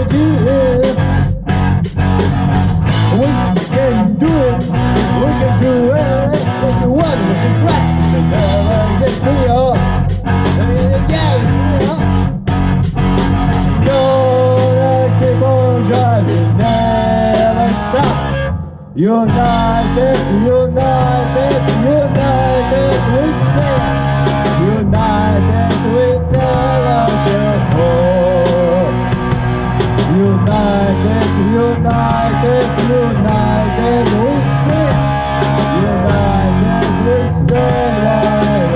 again. We can do it. We can do it. If you want, we can try. We can never get free up. Gonna keep on driving, never stop. United, united, united we stand. United we never shall fall. United, united, united we stand. United we stand right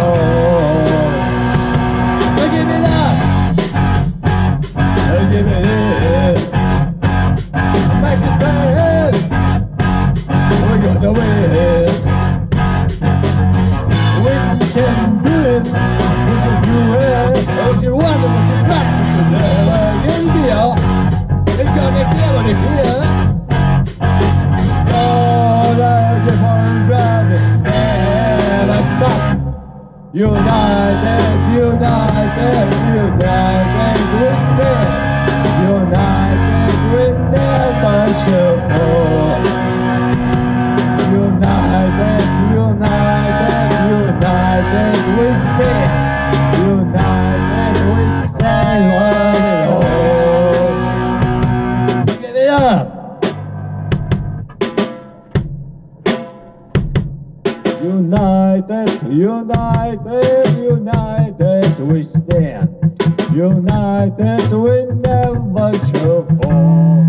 on. So give it up. So give it in. Make it stand. We're gonna win. We can do it. We can do it. If you want it, if you try it, you never get here. It's gonna get what it is. Gonna keep on driving, never stop. United, united, united we stand. United we never shall fall. United, united, united we stand. United we stand one and all. Give it up. United, united, united we stand. United we never shall fall.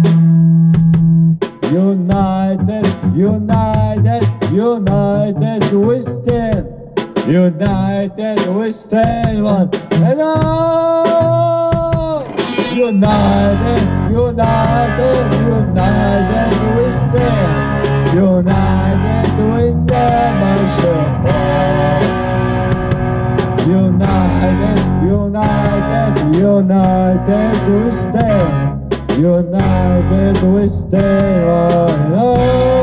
United, united, united we stand. United we stand one and all. United, united, united we stand. United we never shall fall. United, united, united we stand. United we stand one and all.